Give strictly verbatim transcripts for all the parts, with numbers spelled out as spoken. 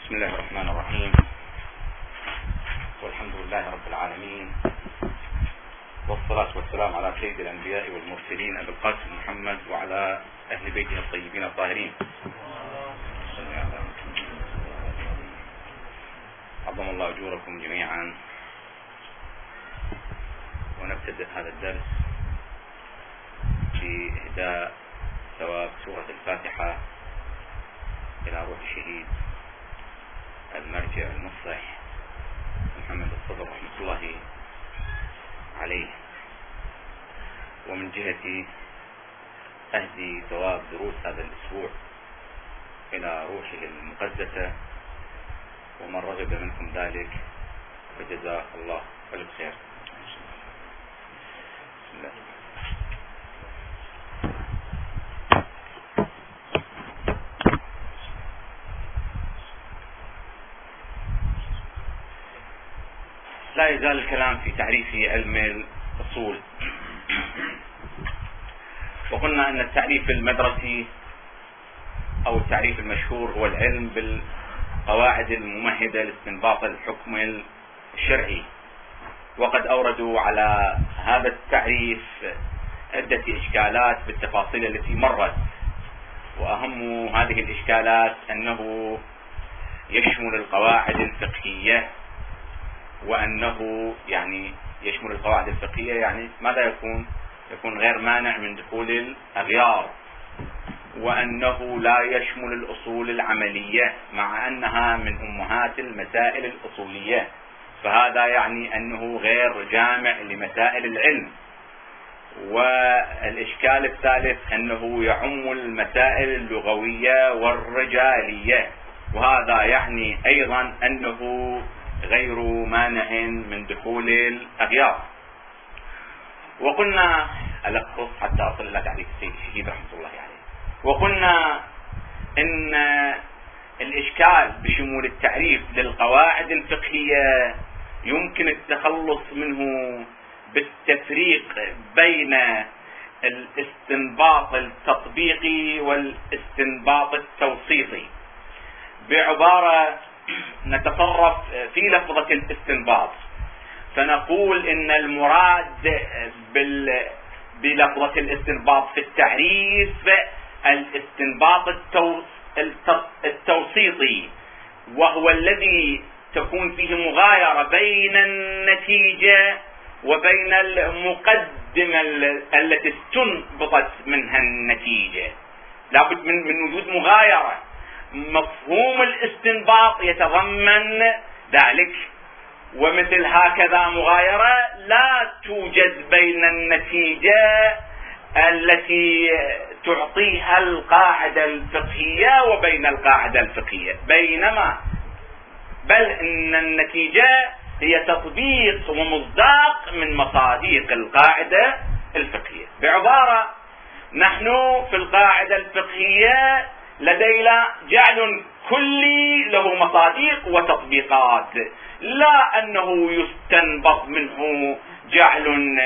بسم الله الرحمن الرحيم، والحمد لله رب العالمين، والصلاة والسلام على سيد الأنبياء والمرسلين أبي القاسم محمد وعلى أهل بيته الطيبين الطاهرين. عظم الله أجوركم جميعا. ونبتدئ هذا الدرس بإهداء ثواب سورة الفاتحة إلى روح الشهيد المرجع المصلح محمد الصدر رحمة الله عليه، ومن جهة أهدي ثواب دروس هذا الأسبوع إلى روحه المقدسة، ومن رغب منكم ذلك فجزاه الله بالخير. بسم الله. لا يزال الكلام في تعريف علم الأصول، وقلنا أن التعريف المدرسي أو التعريف المشهور هو العلم بالقواعد الممهدة لاستنباط الحكم الشرعي، وقد أوردوا على هذا التعريف عدة إشكالات بالتفاصيل التي مرت، وأهم هذه الإشكالات أنه يشمل القواعد الفقهية، وأنه يعني يشمل القواعد الفقهية يعني ماذا يكون؟ يكون غير مانع من دخول الأغيار، وأنه لا يشمل الأصول العملية مع أنها من أمهات المسائل الأصولية، فهذا يعني أنه غير جامع لمسائل العلم. والإشكال الثالث أنه يعم المسائل اللغوية والرجالية، وهذا يعني أيضا أنه غير مانع من دخول الأغيار. وقلنا ألخص حتى أصل إلى تعريف السيد الشهيد رحمة الله عليه، وقلنا إن الإشكال بشمول التعريف للقواعد الفقهية يمكن التخلص منه بالتفريق بين الاستنباط التطبيقي والاستنباط التوصيفي. بعبارة نتصرف في لفظة الاستنباط، فنقول إن المراد بلفظة الاستنباط في التعريف الاستنباط التوسيطي، وهو الذي تكون فيه مغايرة بين النتيجة وبين المقدمة التي استنبطت منها النتيجة. لابد من وجود مغايرة. مفهوم الاستنباط يتضمن ذلك، ومثل هكذا مغايرة لا توجد بين النتيجة التي تعطيها القاعدة الفقهية وبين القاعدة الفقهية، بينما بل إن النتيجة هي تطبيق ومصداق من مصادق القاعدة الفقهية. بعبارة، نحن في القاعدة الفقهية لدينا جعل كلي له مصادق وتطبيقات، لا أنه يستنبط منه جعل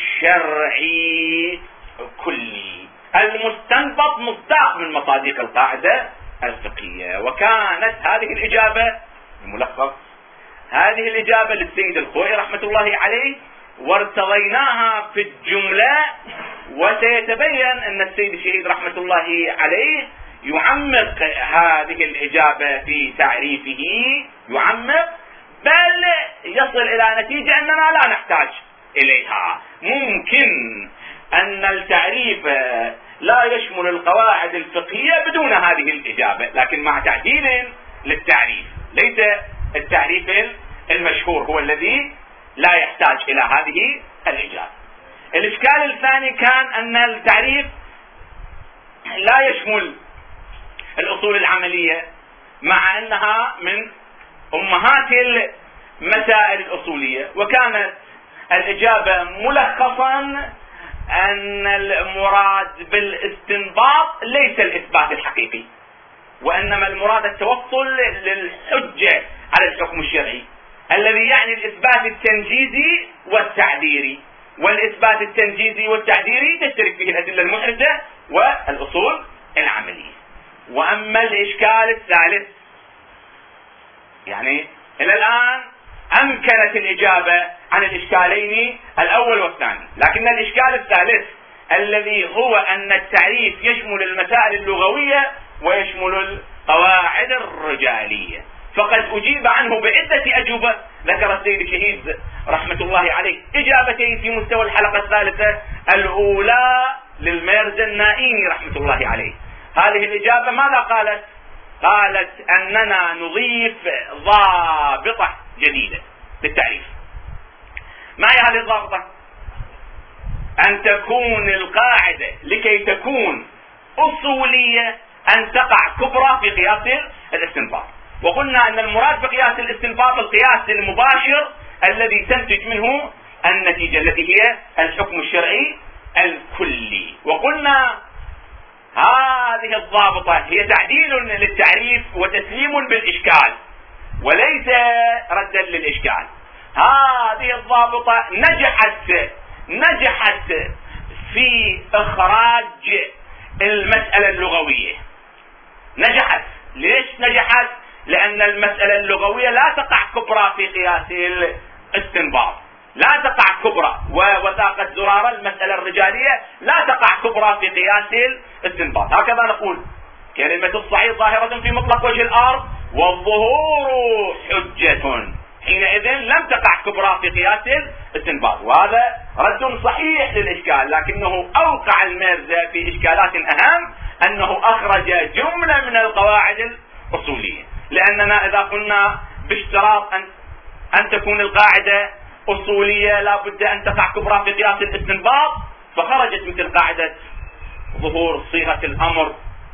شرعي كلي. المستنبط مصداق من مصادق القاعدة الفقهية. وكانت هذه الإجابة الملخص، هذه الإجابة للسيد الخوئي رحمة الله عليه، وارتضيناها في الجملة. وسيتبين أن السيد الشهيد رحمة الله عليه يعمق هذه الإجابة في تعريفه، يعمق، بل يصل إلى نتيجة أننا لا نحتاج إليها. ممكن أن التعريف لا يشمل القواعد الفقهية بدون هذه الإجابة، لكن مع تعديل للتعريف. ليس التعريف المشهور هو الذي لا يحتاج إلى هذه الإجابة. الإشكال الثاني كان أن التعريف لا يشمل الأصول العملية مع أنها من أمهات المسائل الأصولية، وكانت الإجابة ملخصا أن المراد بالاستنباط ليس الإثبات الحقيقي، وإنما المراد التوصل للحجة على الحكم الشرعي، الذي يعني الإثبات التنجيزي والتعبيري. والإثبات التنجيزي والتعبيري تشترك فيه الأدلة المحرزة والأصول العملية. وأما الإشكال الثالث يعني إلى الآن أمكنت الإجابة عن الإشكالين الأول والثاني، لكن الإشكال الثالث الذي هو أن التعريف يشمل المسائل اللغوية ويشمل القواعد الرجالية، فقد أجيب عنه بعدة أجوبة. ذكر السيد الشهيد رحمة الله عليه إجابتين في مستوى الحلقة الثالثة، الأولى للميرزا النائيني رحمة الله عليه. هذه الإجابة ماذا قالت؟ قالت أننا نضيف ضابطة جديدة للتعريف. ما هي هذه الضابطة؟ أن تكون القاعدة لكي تكون أصولية أن تقع كبرى في قياس الاستنباط. وقلنا أن المراد بقياس الاستنباط القياس المباشر الذي تنتج منه النتيجة التي هي الحكم الشرعي الكلي. وقلنا هذه الضابطة هي تعديل للتعريف وتسليم بالإشكال وليس ردا للإشكال. هذه الضابطة نجحت نجحت في إخراج المسألة اللغوية. نجحت. ليش نجحت؟ لأن المسألة اللغوية لا تقع كبرى في قياس الاستنباط، لا تقع كبرى، ووثاقة زرارة المسألة الرجالية لا تقع كبرى في قياس الاستنباط. هكذا نقول كلمة الصحيح ظاهرة في مطلق وجه الأرض والظهور حجة، حينئذ لم تقع كبرى في قياس الاستنباط، وهذا رد صحيح للإشكال، لكنه أوقع الميرزا في إشكالات أهم، أنه أخرج جملة من القواعد الأصولية. لأننا إذا قلنا باشتراط أن أن تكون القاعدة أصولية لا بد أن تقع كبرى في قياس الاستنباط، فخرجت مثل قاعدة ظهور صيغة الأمر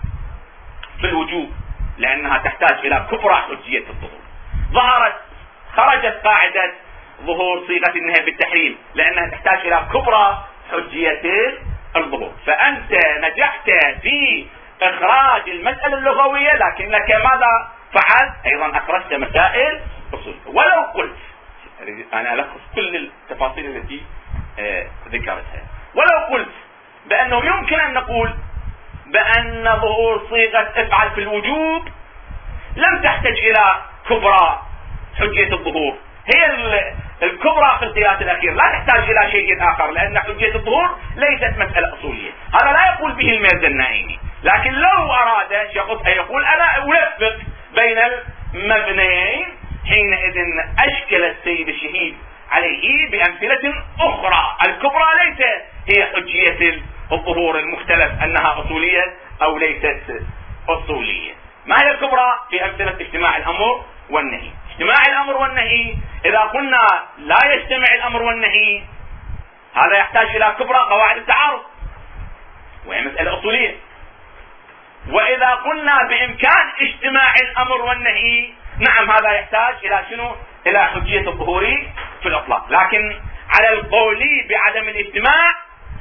في الوجوب لأنها تحتاج إلى كبرى حجية الظهور. ظهرت خرجت قاعدة ظهور صيغة النهي بالتحريم لأنها تحتاج إلى كبرى حجية الظهور. فأنت نجحت في إخراج المسألة اللغوية، لكنك ماذا فعلت؟ أيضا أخرجت مسائل أصول. ولو قلت، أنا ألخص كل التفاصيل التي آه ذكرتها، ولو قلت بأنه يمكن أن نقول بأن ظهور صيغة افعل في الوجوب لم تحتاج إلى كبرى حجية الظهور، هي الكبرى في القياس الأخير، لا تحتاج إلى شيء آخر، لأن حجية الظهور ليست مسألة أصولية. هذا لا يقول به الميرزا النائيني، لكن لو أراد شخص أن يقول أنا أوفق بين المبنيين، حينئذ أشكل السيد الشهيد عليه بأمثلة أخرى. الكبرى ليس هي حجية الظهور المختلف أنها أصولية أو ليست أصولية. ما هي الكبرى؟ في أمثلة اجتماع الأمر والنهي. اجتماع الأمر والنهي إذا قلنا لا يجتمع الأمر والنهي، هذا يحتاج إلى كبرى قواعد التعارض وهي مسألة أصولية. وإذا قلنا بإمكان اجتماع الأمر والنهي، نعم هذا يحتاج إلى شنو؟ إلى حجية الظهور في الإطلاق. لكن على القول بعدم الاجتماع،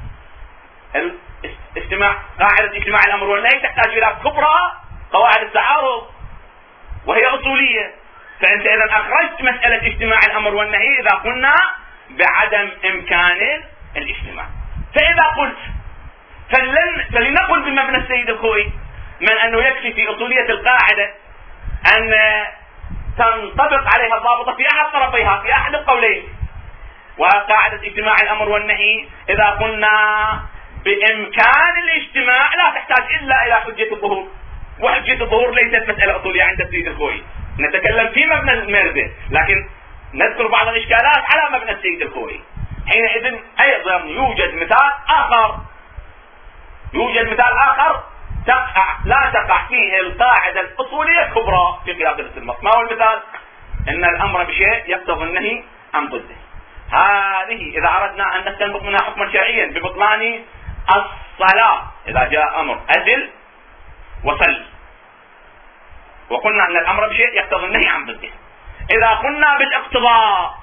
الاجتماع قاعدة اجتماع الأمر والنهي تحتاج إلى كبرى قواعد التعارض وهي أصولية. فأنت إذا أخرجت مسألة اجتماع الأمر والنهي إذا قلنا بعدم إمكان الاجتماع. فإذا قلت فلن فلنقل بمبنى السيد الخوئي من أنه يكفي في أصولية القاعدة أن تنطبق عليها الضابطة في أحد طرفيها في أحد القولين، وقاعدة اجتماع الأمر والنهي إذا قلنا بإمكان الاجتماع لا تحتاج إلا إلى حجية الظهور، وحجية الظهور ليست مسألة أصولية عند السيد الخوئي. نتكلم في مبنى الميرزا، لكن نذكر بعض الإشكالات على مبنى السيد الخوئي. حينئذ أيضا يوجد مثال آخر يوجد مثال آخر تقع لا تقع فيه القاعدة الأصولية الكبرى في قياس الاستنباط. ما هو المثال؟ إن الأمر بشيء يقتضي النهي عن ضده. هذه إذا أردنا أن نستنبط منها حكما شرعيا ببطلان الصلاة، إذا جاء أمر أذل وصل، وقلنا أن الأمر بشيء يقتضي النهي عن ضده. إذا قلنا بالاقتضاء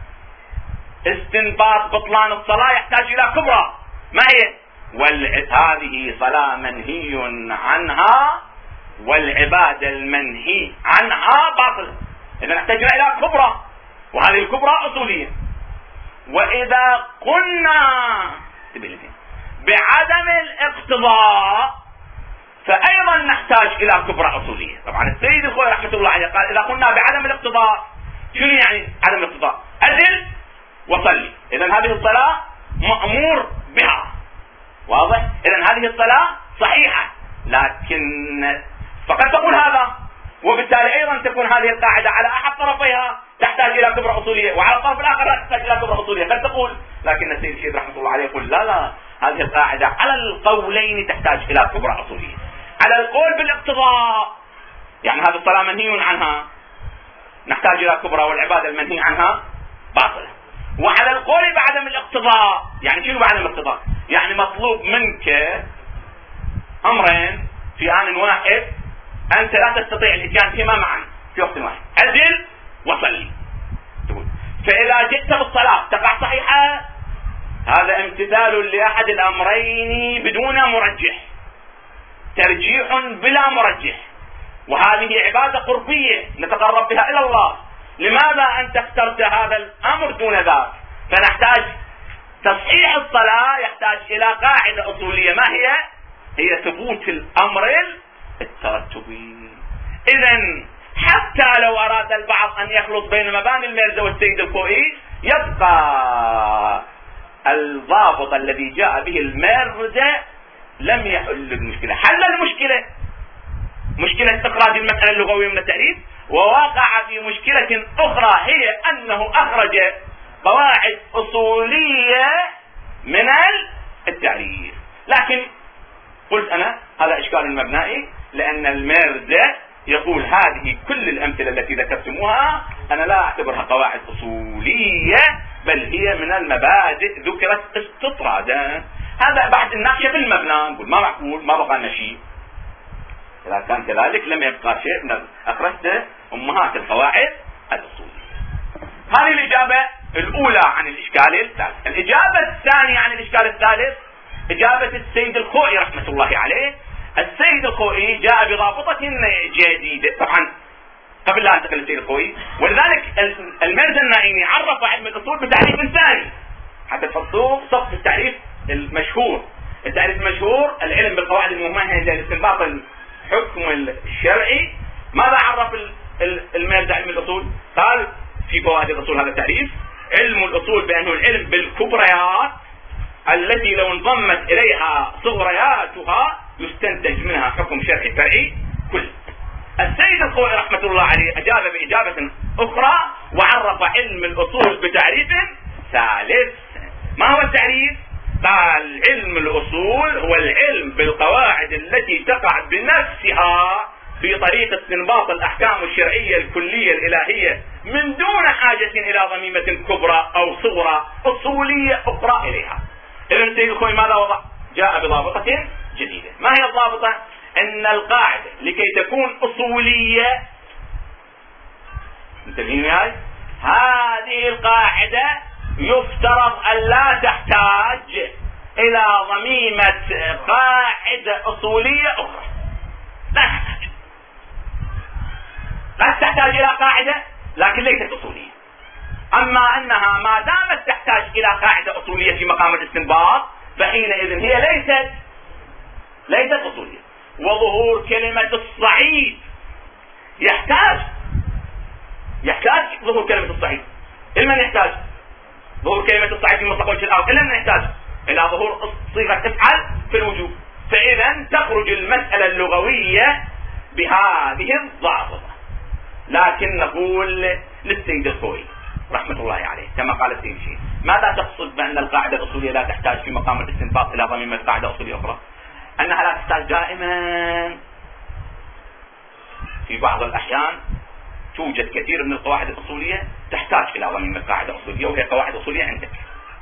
استنباط بطلان الصلاة يحتاج إلى كبرى، ما هي؟ هذه صلاة منهي عنها والعبادة المنهي عنها باطل، إذا نحتاج إلى كبرى، وهذه الكبرى أصولية. وإذا قلنا بعدم الاقتضاء فأيضا نحتاج إلى كبرى أصولية. طبعا السيد الخوئي رحمة الله عليه قال إذا قلنا بعدم الاقتضاء، شنو يعني عدم الاقتضاء؟ أذن وصلي، إذا هذه الصلاة مأمور بها، واضح؟ إذا هذه الصلاة صحيحة، لكن فقد تقول هذا، وبالتالي أيضا تكون هذه القاعدة على أحد طرفيها تحتاج إلى كبرى أصولية، وعلى الطرف الآخر لا تحتاج إلى كبرى أصولية، قد تقول. لكن السيد الشيخ رحمة الله عليه يقول لا لا، هذه القاعدة على القولين تحتاج إلى كبرى أصولية. على القول بالاقتضاء يعني هذه الصلاة منهي عنها، نحتاج إلى كبرى، والعبادة المنهي عنها باطلة. وعلى القول بعدم الاقتضاء يعني شنو بعدم الاقتضاء؟ يعني مطلوب منك أمرين في آن واحد أنت لا تستطيع الإتيان فيما معا في وقت واحد، أذن وصلي. فإذا جئت بالصلاة تقع صحيحة، هذا امتثال لأحد الأمرين بدون مرجح، ترجيح بلا مرجح، وهذه عبادة قربية نتقرب بها إلى الله. لماذا أنت اخترت هذا الأمر دون ذاك؟ فنحتاج تصحيح الصلاة يحتاج إلى قاعدة أصولية، ما هي؟ هي ثبوت الأمر الترتبي. إذا حتى لو أراد البعض أن يخلط بين مباني الميرزا والسيد الخوئي، يبقى الضابط الذي جاء به الميرزا لم يحل المشكلة، حل المشكلة، مشكلة إخراج المسألة اللغوية من التعريف، ووقع في مشكلة أخرى هي أنه أخرج قواعد أصولية من التعريف. لكن قلت أنا هذا إشكال مبنائي، لأن الميرزا يقول هذه كل الأمثلة التي ذكرتموها أنا لا أعتبرها قواعد أصولية، بل هي من المبادئ ذكرت استطرادا. هذا بعد الناقشة في المبنى نقول ما معقول، ما بقى لنا شيء. إذا كان كذلك لم يبقى شيء من أخرجت أمهات القواعد الأصولية. هذه الإجابة الأولى عن الإشكال الثالث. الإجابة الثانية عن الإشكال الثالث إجابة السيد الخوئي رحمة الله عليه. السيد الخوئي جاء بضابطة جديدة. طبعا قبل لا أنتقل للسيد الخوئي، ولذلك الميرزا النائمي عرف علم الأصول بتعريف ثاني حتى تحطوه صف التعريف المشهور. التعريف المشهور العلم بالقواعد الممهدة لاستنباط الحكم الشرعي. ماذا عرف الميرزا علم الأصول؟ قال في فوائد الأصول هذا التعريف: علم الأصول بأنه العلم بالكبريات التي لو انضمت إليها صغرياتها يستنتج منها حكم شرعي فرعي كل. السيد الخوئي رحمة الله عليه أجاب بإجابة أخرى وعرف علم الأصول بتعريف ثالث. ما هو التعريف؟ قال علم الأصول هو العلم بالقواعد التي تقع بنفسها في طريقة استنباط الأحكام الشرعية الكلية الإلهية من دون حاجة إلى ضميمة كبرى أو صغرى أصولية أخرى إليها. إذن السيد الخوئي ماذا وضع؟ جاء بضابطة جديدة. ما هي الضابطة؟ أن القاعدة لكي تكون أصولية، انتبهين معي، هذه القاعدة يفترض أن لا تحتاج إلى ضميمة قاعدة أصولية أخرى. لا تحتاج لا تحتاج إلى قاعدة لكن ليست أصولية. أما أنها ما دامت تحتاج إلى قاعدة أصولية في مقام الاستنباط فحينئذ هي ليست ليست أصولية. وظهور كلمة الصعيد يحتاج يحتاج ظهور كلمة الصعيد. إلى من يحتاج ظهور كلمة الصعيد في مطلق وجه الأرض؟ إلى من يحتاج؟ إلى ظهور صيغة تفعل في الوجوب. فإذا تخرج المسألة اللغوية بهذه الضابطة. لكن نقول للسيد الخوئي رحمة الله عليه كما قال السيد الشيخ: ماذا تقصد بأن القاعدة الأصولية لا تحتاج في مقام الاستنباط إلى ضميمة قاعدة أصولية أخرى؟ أنها لا تحتاج دائما. في بعض الأحيان توجد كثير من القواعد الأصولية تحتاج إلى ضميمة قاعدة أصولية، وهي قواعد أصولية عندك.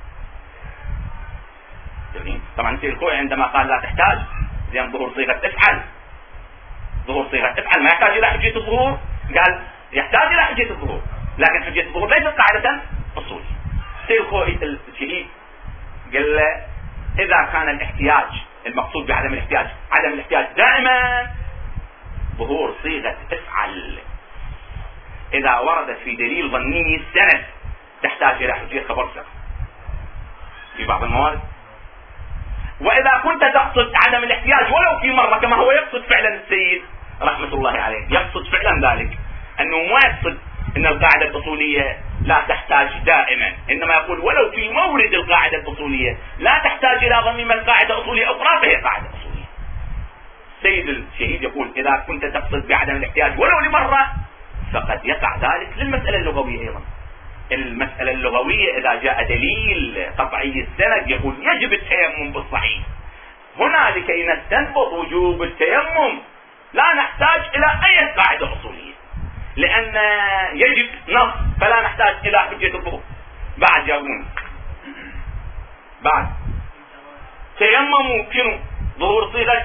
طبعا السيد الخوئي عندما قال لا تحتاج زين ظهور صيغة تفعل، ظهور صيغة تفعل ما يحتاج إلى حجية الظهور، قال يحتاج إلى حجية الظهور، لكن حجية الظهور ليست قاعدة أصولية. السيد الخوئي الشهيد قال له: إذا كان الاحتياج المقصود بعدم الاحتياج عدم الاحتياج دائما ظهور صيغة افعل، إذا وردت في دليل ظني السند تحتاج إلى حجية خبر سبب في بعض الموارد. واذا كنت تقصد عدم الاحتياج ولو في مرة كما هو يقصد فعلا السيد رحمة الله عليه، يقصد فعلا ذلك، انه ما يقصد ان القاعدة الاصولية لا تحتاج دائما، انما يقول ولو في مورد القاعدة الاصولية لا تحتاج الى ضميم القاعدة اصولية اخرى فهي قاعدة اصولية. سيد الشهيد يقول اذا كنت تقصد بعدم الاحتياج ولو لمرة فقد يقع ذلك للمسألة اللغوية ايضا. المسألة اللغوية اذا جاء دليل قطعي السند يقول يجب التيمم بالصحيح، هنا لكي نستنبط وجوب التيمم لا نحتاج الى اي قاعدة اصولية، لان يجب نص فلا نحتاج الى حجة الظهور. بعد جاوبون بعد تيمموا شنو؟ ظهور صيغة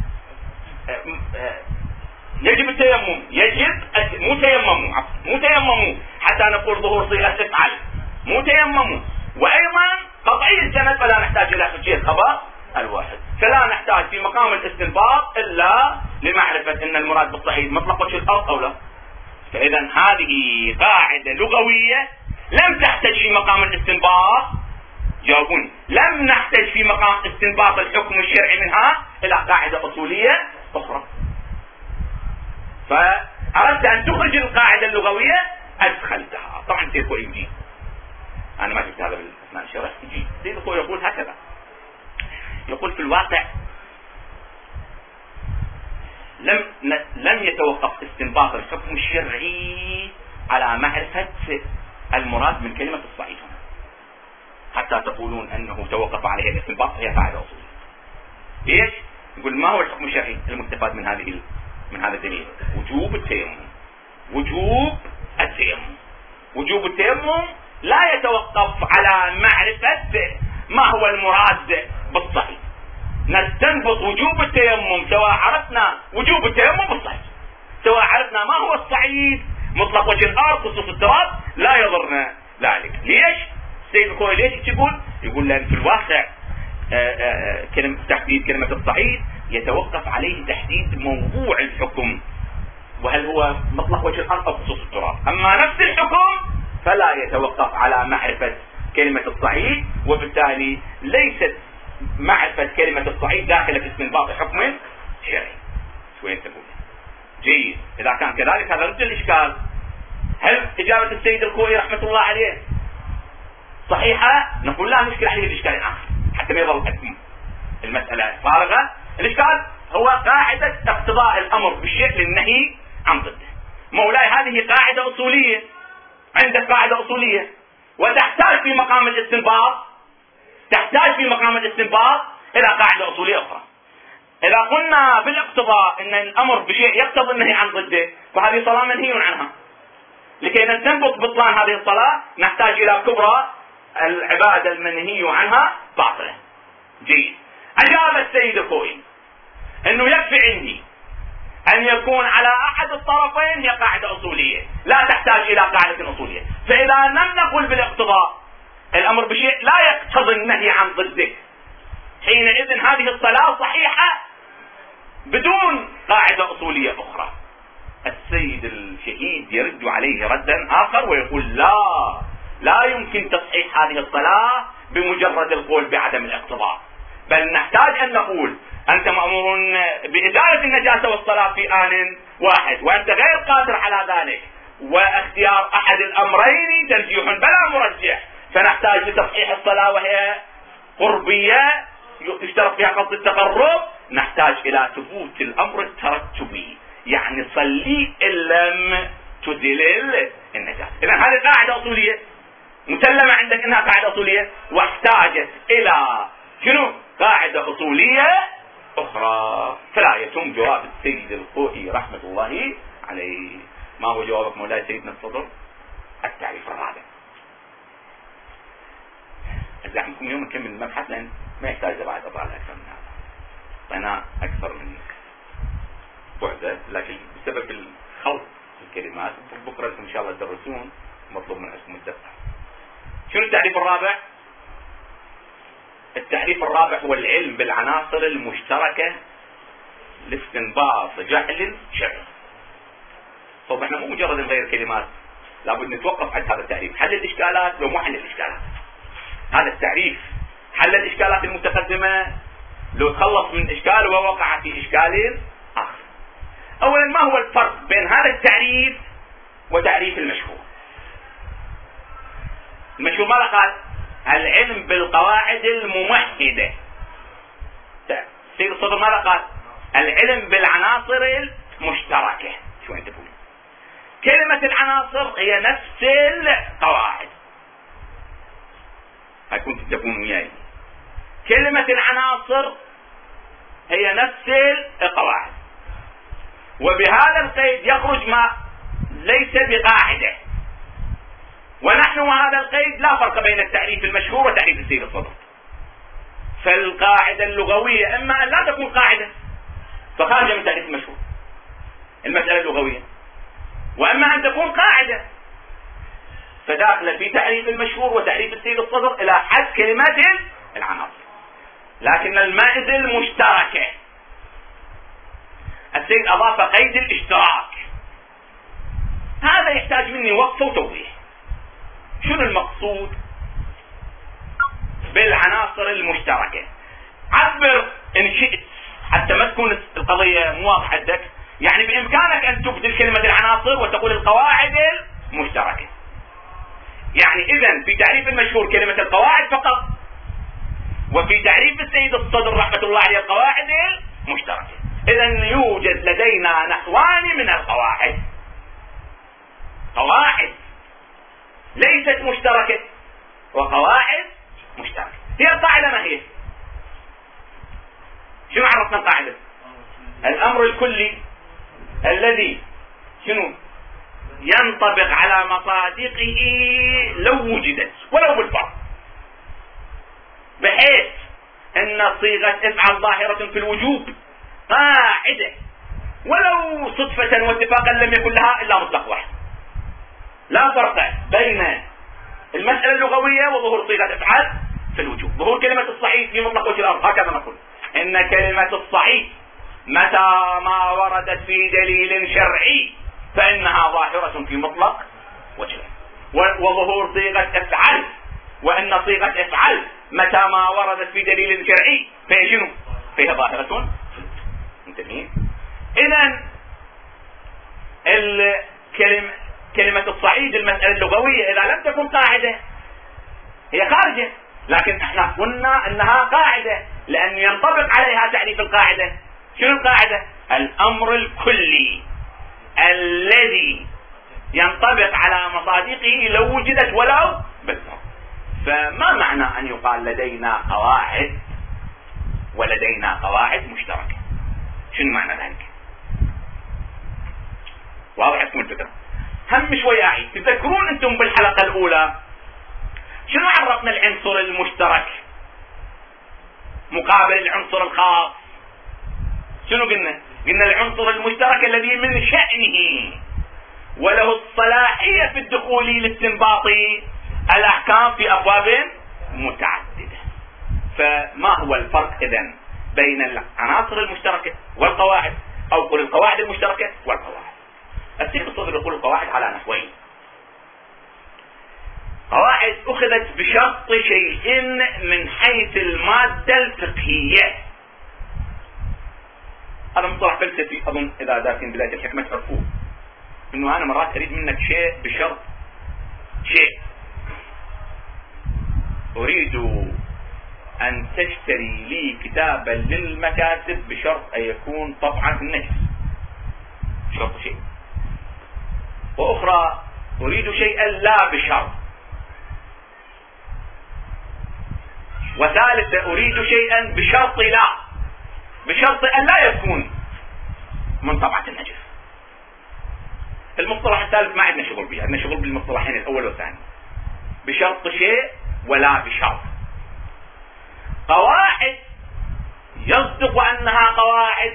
يجب التيمم، يجب مو تيمموا مو تيمموا حتى نقول ظهور صيغة افعل، مو تيمموا. وايضا قطعي السند فلا نحتاج الى حجية خبر الواحد، فلا نحتاج في مقام الاستنباط الا لمعرفة ان المراد بالصعيد مطلق وجه الارض او لا. فاذا هذه قاعدة لغوية لم تحتاج في مقام الاستنباط، جاوبوني، لم نحتاج في مقام استنباط الحكم الشرعي منها الى قاعدة اصولية اخرى. فأردت أن تخرج القاعدة اللغوية أدخلتها. طبعا سيد خوي يجي، أنا ما شفت هذا بالأثناء الشرح، يجي سيد خوي يقول هكذا، يقول في الواقع لم لم يتوقف استنباط الحكم الشرعي على معرفة المراد من كلمة الصعيد هنا حتى تقولون أنه توقف عليه الاستنباط، هي قاعدة أصولية. ليش؟ يقول ما هو الحكم الشرعي المستفاد من هذه من هذا الدليل؟ وجوب التيمم. وجوب التيمم وجوب التيمم لا يتوقف على معرفة ما هو المراد بالصحيح. نستنبط وجوب التيمم سواء عرفنا وجوب التيمم بالصحيح، سواء عرفنا ما هو الصعيد مطلق وجه الارض خصوص التراب لا يضرنا ذلك. ليش؟ سيد الخوي ليش يقول؟ يقول لان في الواقع آآ آآ كلمة تحديد كلمة الصعيد يتوقف عليه تحديد موضوع الحكم، وهل هو مطلق وجه الارض او خصوص التراب. اما نفس الحكم فلا يتوقف على معرفة كلمة الصعيد، وبالتالي ليست معرفة كلمة الصعيد داخلة في استنباط حكم شرعي. وين تقول؟ جيد، اذا كان كذلك هذا رد الاشكال. هل اجابة السيد الخوئي رحمة الله عليه صحيحة؟ نقول لا مشكلة عليه الاشكال الاخر حتى ما يظل المسألة فارغة. الاشكال هو قاعدة اقتضاء الامر بالشيء للنهي عن ضده. مولاي هذه قاعدة اصولية، عندك قاعدة اصولية وتحتاج في مقام الاستنباط تحتاج في مقام الاستنباط الى قاعدة اصولية اخرى. اذا قلنا بالاقتضاء ان الامر بشيء يقتضي النهي عن ضده فهذه صلاة منهي عنها. لكي نستنبط بطلان هذه الصلاة نحتاج الى كبرى العبادة المنهي عنها باطلة. جيد. اجاب السيد الخوئي انه يكفي عندي ان يكون على احد الطرفين هي قاعدة اصولية لا تحتاج الى قاعدة اصولية. فاذا لم نقل بالاقتضاء الامر بشيء لا يقتضي النهي عن ضده حينئذ هذه الصلاة صحيحة بدون قاعدة اصولية اخرى. السيد الشهيد يرد عليه ردا اخر ويقول لا لا يمكن تصحيح هذه الصلاة بمجرد القول بعدم الاقتضاء، بل نحتاج ان نقول انت مأمور بإزالة النجاسة والصلاة في آن واحد وانت غير قادر على ذلك، واختيار احد الامرين ترجيح بلا مرجح، فنحتاج لتصحيح الصلاة وهي قربية يشترط فيها قصد التقرب، نحتاج الى ثبوت الامر الترتبي، يعني صلي ان لم تزل النجاسة. اذا هذه قاعدة اصولية مسلمة عندك انها قاعدة اصولية، واحتاجت الى شنو؟ قاعدة اصولية اخرى. فلا يتم جواب السيد الخوئي رحمة الله عليه. ما هو جوابك مولاي سيدنا الصدر؟ التعريف الرابع. ازعمكم اليوم نكمل المبحث لان ما يحتاج بعد اطالع اكثر من هذا، انا اكثر من بعد، لكن بسبب الخلط في الكلمات بكره ان شاء الله تدرسون مطلوب منكم الدقة. شنو التعريف الرابع؟ التعريف الرابع هو العلم بالعناصر المشتركة لاستنباط جعل شرعي. طب احنا مو مجرد نغير كلمات، لابد نتوقف عند هذا التعريف. حل الاشكالات لو مو حل الاشكالات. هذا التعريف حل الاشكالات المتقدمة لو تخلص من إشكال ووقع في إشكال آخر. أولا، ما هو الفرق بين هذا التعريف وتعريف المشهور؟ المشهور ماذا قال؟ العلم بالقواعد الممهدة. سيد الصدر ماذا قال؟ العلم بالعناصر المشتركة. شو أنت تقول؟ كلمة العناصر هي نفس القواعد. هيكون تتفقون وياي. كلمة العناصر هي نفس القواعد، وبهذا القيد يخرج ما ليس بقاعدة. ونحن وهذا القيد لا فرق بين التعريف المشهور وتعريف السيد الصدر. فالقاعدة اللغوية إما أن لا تكون قاعدة فخارجة من تعريف المشهور، المسألة اللغوية، وإما أن تكون قاعدة فداخلة في تعريف المشهور وتعريف السيد الصدر إلى حد كلمات العناصر. لكن المائزة المشتركة السيد أضاف قيد الاشتراك. هذا يحتاج مني وقفة وتوضيح. شنو المقصود بالعناصر المشتركة؟ عبر إن شئت حتى ما تكون القضية مو واضحة عندك. يعني بإمكانك أن تبدل كلمة العناصر وتقول القواعد المشتركة. يعني إذن في تعريف المشهور كلمة القواعد فقط، وفي تعريف السيد الصدر رحمة الله عليه القواعد المشتركة. إذن يوجد لدينا نحوان من القواعد، قواعد ليست مشتركة وقواعد مشتركة. هي القاعدة ما هي؟ شنو عرفنا القاعدة؟ الأمر الكلي الذي شنو ينطبق على مصادقه لو وجدت ولو بالفرق، بحيث ان صيغة افعل ظاهرة في الوجوب قاعدة ولو صدفة واتفاقا لم يكن لها الا مطلق واحد. لا فرق بين المسألة اللغوية وظهور صيغة افعل في الوجوب. ظهور كلمة الصحيح في مطلق وجه الأمر، هكذا نقول ان كلمة الصحيح متى ما وردت في دليل شرعي فإنها ظاهرة في مطلق وجه. وظهور صيغة افعل، وأن صيغة افعل متى ما وردت في دليل شرعي فهي شنو؟ فهي ظاهرة. انتبهين؟ إذن الكلمة كلمة الصعيد المسألة اللغوية إذا لم تكن قاعدة هي خارجة، لكن احنا قلنا انها قاعدة لأن ينطبق عليها تعريف القاعدة. شنو القاعدة؟ الأمر الكلي الذي ينطبق على مصادقه لو وجدت ولو بالفرق. فما معنى أن يقال لدينا قواعد ولدينا قواعد مشتركة؟ شنو معنى ذلك؟ واضح لكم الفكرة؟ هم شوي أعيد. تذكرون أنتم بالحلقة الأولى شنو عرفنا العنصر المشترك مقابل العنصر الخاص؟ شنو قلنا؟ قلنا العنصر المشترك الذي من شأنه وله الصلاحية في الدخول لاستنباط الأحكام في أبواب متعددة. فما هو الفرق إذن بين العناصر المشتركة والقواعد، أو قل القواعد المشتركة والقواعد؟ السيد الصدر يقول القواعد على نحوين. قواعد أخذت بشرط شيء من حيث المادة الفقهية. هذا مصطلح فلسفي أظن إذا دارسين بداية الحكمة تعرفوه، إنه أنا مرات أريد منك شيء بشرط شيء. أريد أن تشتري لي كتابا للمكاتب بشرط أن يكون طبعا في النجس، شرط شيء. وأخرى أريد شيئا لا بشرط. وثالثة أريد شيئا بشرط لا، بشرط أن لا يكون من طبعة النجس. المصطلح الثالث ما عندنا شغل به، عندنا شغل بالمصطلحين الأول والثاني، بشرط شيء ولا بشرط. قواعد يصدق أنها قواعد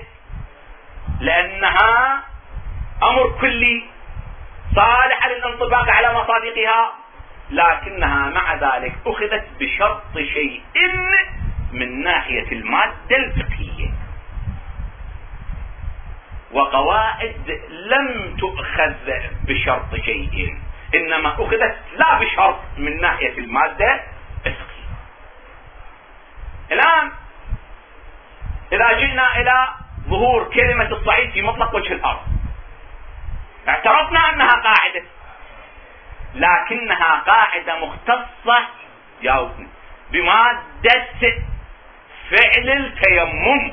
لأنها أمر كلي صالح للانطباق على مصادقها، لكنها مع ذلك أخذت بشرط شيء من ناحية المادة الفقهية. وقواعد لم تؤخذ بشرط شيء، إنما أخذت لا بشرط من ناحية المادة الفقهية. الآن إذا جئنا إلى ظهور كلمة الصعيد في مطلق وجه الأرض اعترفنا أنها قاعدة، لكنها قاعدة مختصة جاوبني بمادة فعل التيمم،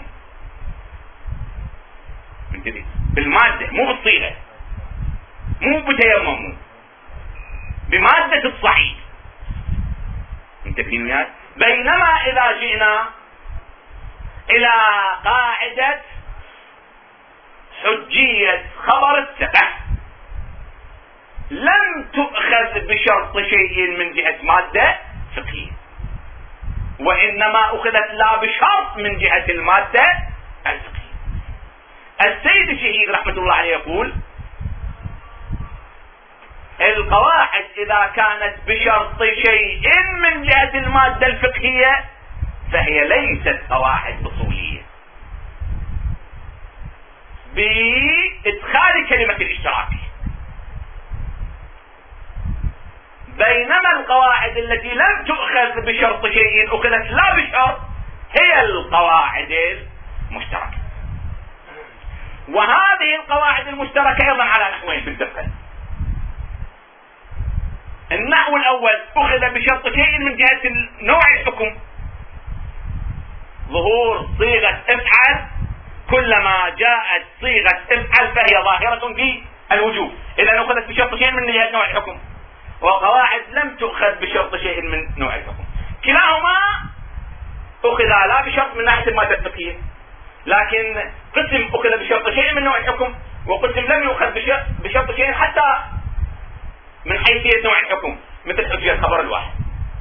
انتبه بالمادة مو بالصيغة، مو بتيمم، بمادة الصعيد، انتبهين وياي. بينما إذا جئنا إلى قاعدة حجية خبر الثقة لم تؤخذ بشرط شيء من جهة مادة فقهية، وإنما أخذت لا بشرط من جهة المادة الفقهية. السيد الشهيد رحمة الله عليه يقول القواعد إذا كانت بشرط شيء من جهة المادة الفقهية فهي ليست قواعد أصولية بإدخال كلمة الاشتراك، بينما القواعد التي لم تؤخذ بشرط شيء أخذت لا بشرط هي القواعد المشتركة. وهذه القواعد المشتركة أيضا على نحوين في الدقة. النحو الأول أخذ بشرط شيء من جهة نوع الحكم، ظهور صيغة افعل، كلما جاءت صيغة افعل فهي ظاهرة في الوجوب، إذا أخذت بشرط شيء من جهة نوع الحكم. وقواعد لم تؤخذ بشرط شيء من نوع الحكم، كلاهما أخذ لا بشرط من ناحية المادة الفقهية، لكن قسم أخذ بشرط شيء من نوع الحكم وقسم لم يؤخذ بشرط شيء حتى من حيثية نوع الحكم، مثل حجية خبر الواحد.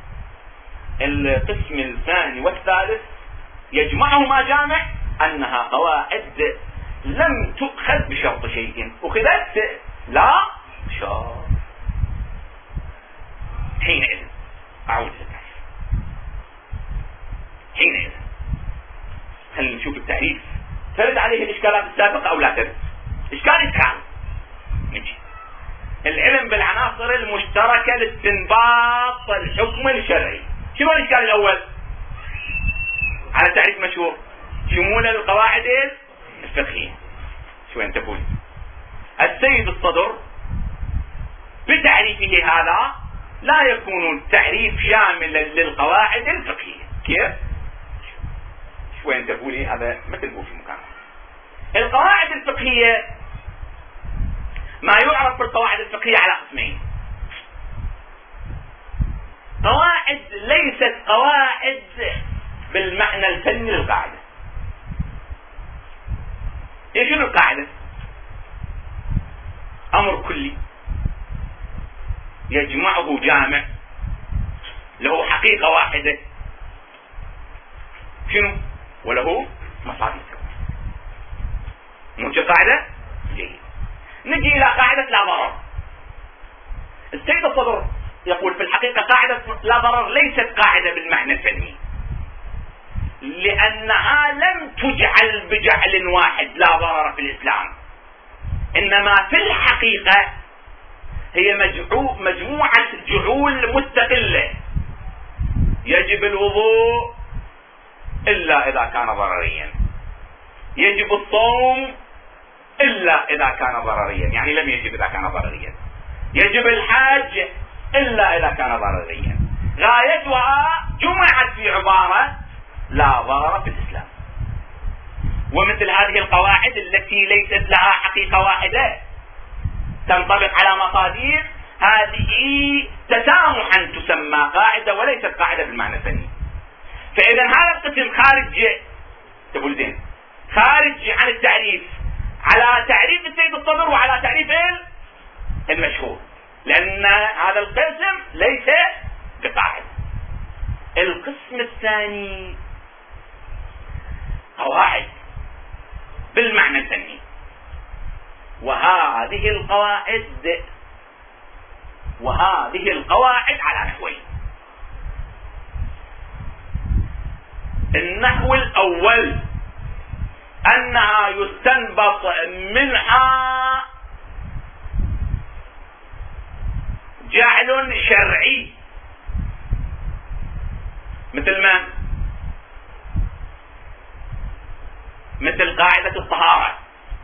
القسم الثاني والثالث يجمعهما جامع أنها قواعد لم تؤخذ بشرط شيء، أخذت لا شرط. حينئذ أعود للتعريف. حينئذ خلينا نشوف التعريف ترد عليه الإشكالات السابقة أو لا ترد. إشكال إشكال نجي العلم بالعناصر المشتركة لاستنباط الحكم الشرعي. شنو الإشكال الأول؟ على تعريف مشهور شمول القواعد الفقهية. شو أنت تقول؟ السيد الصدر بتعريفه هذا لا يكون التعريف شاملا للقواعد الفقهية. كيف؟ شو أنت تقولي هذا مثل بو في مكانه. القواعد الفقهية ما يعرف بالقواعد الفقهية على قسمين: قواعد ليست قواعد بالمعنى الفني للقاعدة. ايش شنو القاعدة؟ امر كلي يجمعه جامع له حقيقة واحدة، شنو؟ وله مصادر. مو قاعدة؟ جيد. نجي الى قاعدة لا ضرر. السيد الصدر يقول في الحقيقة قاعدة لا ضرر ليست قاعدة بالمعنى الفني، لأنها لم تجعل بجعل واحد لا ضرر في الإسلام، إنما في الحقيقة هي مجموعة جعول مستقلة. يجب الوضوء إلا إذا كان ضرريا، يجب الصوم إلا إذا كان ضرريا، يعني لم يجب إذا كان ضرريا، يجب الحج إلا إذا كان ضرريا. غايتها جمعت في عبارة لا ضرر في الإسلام. ومثل هذه القواعد التي ليست لها حقيقة واحدة تنطبق على مصادر، هذه تسامحا تسمى قاعدة وليست قاعدة بالمعنى الفني. فإذا هذا القسم خارج تقول زين خارج عن التعريف على تعريف السيد الصدر وعلى تعريف المشهور، لأن هذا القسم ليس بقاعدة. القسم الثاني قواعد بالمعنى الفني، وهذه القواعد وهذه القواعد على نحوين. النحو الأول أنها يستنبط منها جعل شرعي، مثل ما مثل قاعدة الطهارة.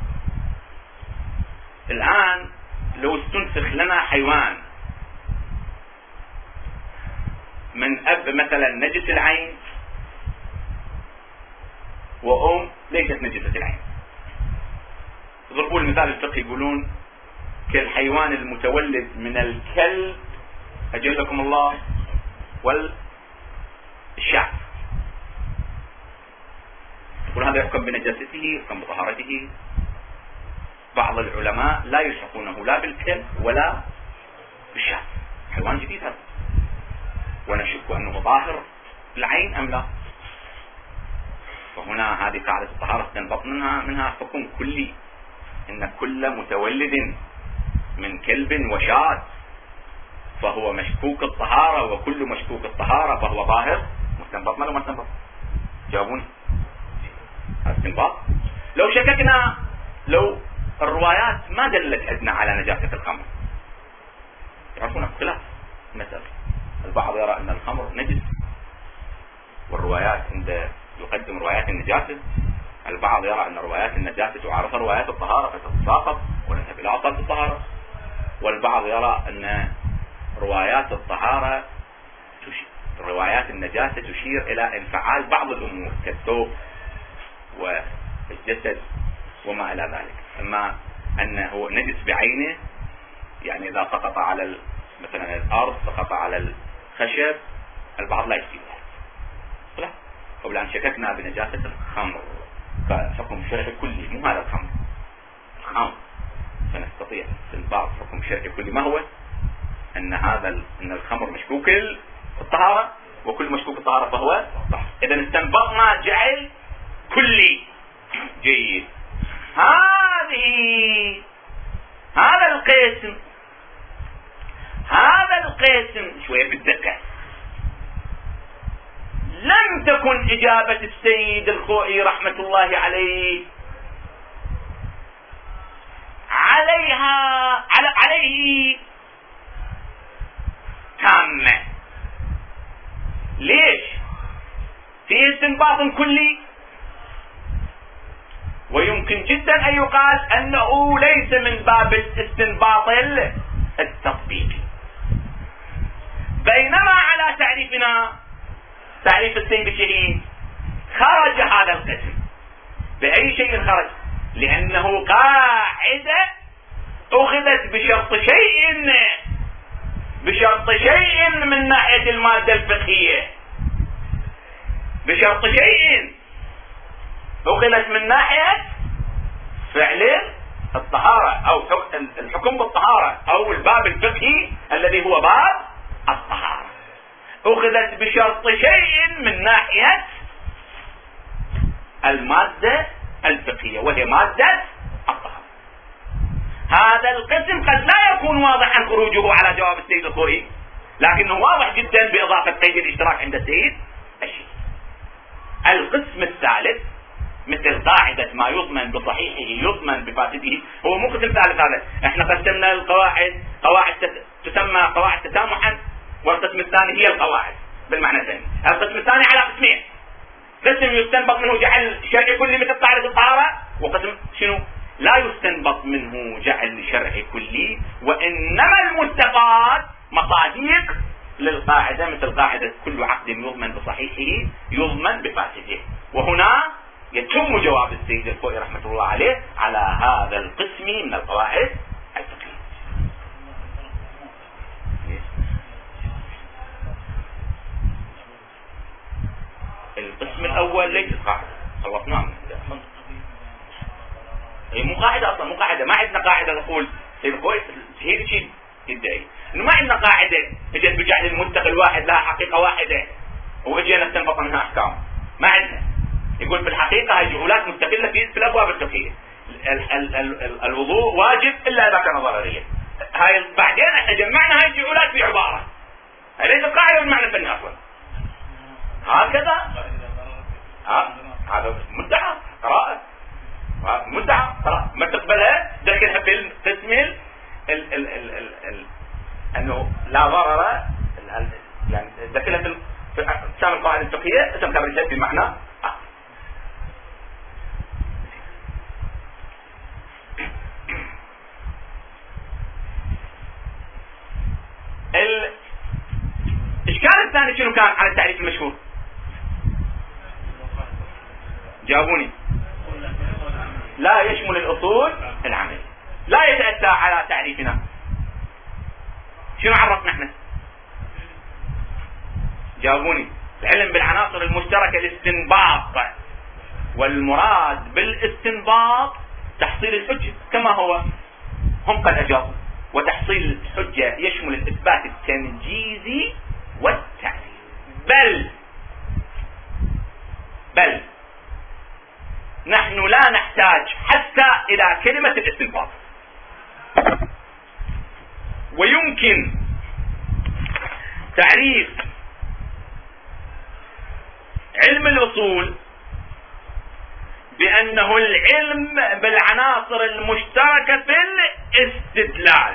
الآن لو استنسخ لنا حيوان من أب مثلا نجس العين وأم ليست نجسة العين، يضربون المثال الفقهي يقولون كالحيوان المتولد من الكلب أجلكم الله والشعب، يقول هذا يحكم بنجاسته يحكم بطهارته. بعض العلماء لا يلحقونه لا بالكلب ولا بالشعب، حيوان جديد هذا، ونشك أنه ظاهر العين أم لا. وهنا هذه قاعدة الطهارة تنبط منها منها حكم كلي، إن كل متولد من كلب وشاة فهو مشكوك الطهارة، وكل مشكوك الطهارة فهو ظاهر. مستنبط ولا ما استنبط؟ جاوبوني. استنباط. لو شككنا، لو الروايات ما دلت عندنا على نجاسة الخمر، يعرفون اختلاف المسألة. البعض يرى أن الخمر نجس والروايات عند يقدم روايات النجاسة، البعض يرى أن روايات النجاسة تعارض روايات الطهارة فتتساقط ونذهب إلى أصل الطهارة، والبعض يرى أن روايات الطهارة روايات النجاسة تشير إلى انفعال بعض الأمور كالثوب والجسد وما إلى ذلك، أما أنه نجس بعينه، يعني إذا سقط على مثلا الأرض سقط على الخشب البعض لا يكفي لا. قبل أن شككنا بنجاسة الخمر فحكم شرعي كلي، مو هذا الخمر الخمر فنستطيع استنباط حكم شرعي كلي. ما هو؟ أن هذا أن الخمر مشكوك الطهارة وكل مشكوك الطهارة فهو طهر. إذا استنبطنا جعل كلي. جيد. هذه هذا القسم هذا القسم شوية بالدقة لم تكن إجابة السيد الخوئي رحمة الله عليه عليها على عليه تامة. ليش؟ في استنباط كلي، ويمكن جدا أن يقال أنه ليس من باب الاستنباط التطبيقي. بينما على تعريفنا تعريف السيد الشهيد خرج هذا القسم. بأي شيء خرج؟ لأنه قاعدة أخذت بشرط شيء بشرط شيء من ناحية المادة الفقهية، بشرط شيء أخذت من ناحية فعل الطهارة أو الحكم بالطهارة أو الباب الفقهي الذي هو باب الطهارة، أخذت بشرط شيء من ناحية المادة الفقهية وهي مادة الطهارة. هذا القسم قد لا يكون واضحا خروجه على جواب السيد الخوئي، لكنه واضح جدا بإضافة قيد الاشتراك عند السيد الشهيد. القسم الثالث مثل قاعدة ما يضمن بصحيحه يضمن بفاسده، هو مو قسم ثالث هذا. احنا قسمنا القواعد قواعد تسمى قواعد تسامحا، والقسم الثاني هي القواعد بالمعنى الثاني. القسم الثاني على قسمين، قسم يستنبط منه جعل شرعي كلي مثل قاعدة الطهارة، وقسم شنو لا يستنبط منه جعل شرعي كلي، وإنما المستفاد مصادق للقاعدة مثل قاعدة كل عقد يضمن بصحيحه يضمن بفاسده. وهنا يتم جواب السيد الخوئي رحمة الله عليه على هذا القسم من القواعد الفقهية. القسم الأول ليس قاعدة، خلصناه. هي مو قاعدة أصلا، مو قاعدة. ما عندنا قاعدة نقول سيد الخوئي هي شيء يدعي إنه ما عندنا قاعدة اجت بجعل المنتقل واحد لها حقيقة واحدة وإجينا نستنبط منها أحكام. ما عندنا. يقول في الحقيقة هي جعولات مستقلة في الأبواب الفقهية. ال ال ال الوضوء واجب إلا إذا كان ضرريا. هاي بعدين احنا جمعنا هاي الجعولات في عبارة. هاي ليست قاعدة بالمعنى الفني أصلا. هكذا هذا مدعى قراءة مدعى قراءة ما تقبلها دخلها في القسم ال ال ال ال ال أنه لا ضرر، يعني دخلها في أقسام القواعد الفقهية اسم كبريتات بمعنى الإشكال الثاني شنو كان على التعريف المشهور؟ جاوبوني. لا يشمل الأصول العملية، لا يتأتى على تعريفنا. شنو عرفنا احنا؟ جاوبوني. العلم بالعناصر المشتركة الاستنباط، والمراد بالاستنباط تحصيل الحجة كما هو. هم قد أجابوا. وتحصيل الحجة يشمل الإثبات التنجيزي والتعريف. بل بل نحن لا نحتاج حتى إلى كلمة الاستنباط. ويمكن تعريف علم الأصول بأنه العلم بالعناصر المشتركة في الاستدلال.